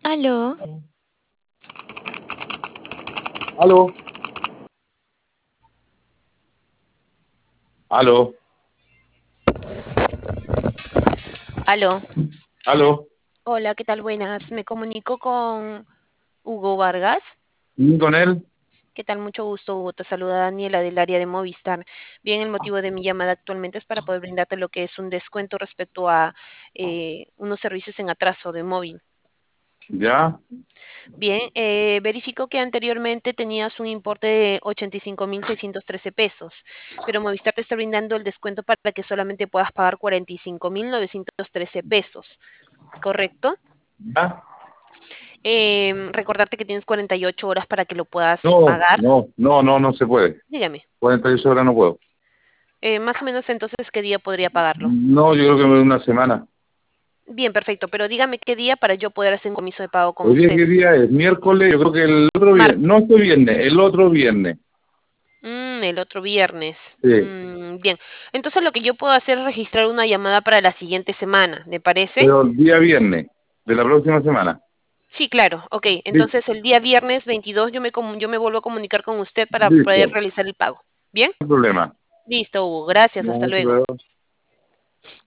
Aló, Aló, aló, aló. aló. Hola, ¿qué tal? Buenas. Me comunico con Hugo Vargas. ¿Y con él? ¿Qué tal? Mucho gusto, Hugo. Te saluda Daniela del área de Movistar. Bien, el motivo de mi llamada actualmente es para poder brindarte lo que es un descuento respecto a unos servicios en atraso de móvil. ¿Ya? Bien, verifico que anteriormente tenías un importe de 85.613 pesos, pero Movistar te está brindando el descuento para que solamente puedas pagar 45.913 pesos, ¿correcto? ¿Ya? Recordarte que tienes 48 horas para que lo puedas No, pagar. no, no, no, no se puede. Dígame, 48 horas no puedo. más o menos entonces, ¿qué día podría pagarlo? No, yo creo que una semana. Bien, perfecto, pero dígame qué día para yo poder hacer un comiso de pago con ¿Hoy día usted. qué día es? Miércoles, yo creo que el otro viernes. Martes, No este viernes, el otro viernes. el otro viernes. Sí, Bien, entonces lo que yo puedo hacer es registrar una llamada para la siguiente semana, ¿le parece? pero el día viernes de la próxima semana. Sí, claro, ok. Listo, Entonces el día viernes 22 yo me vuelvo a comunicar con usted para poder listo, realizar el pago. ¿Bien? no hay problema. Listo, Hugo. Gracias. Ya, Hasta hasta luego. luego.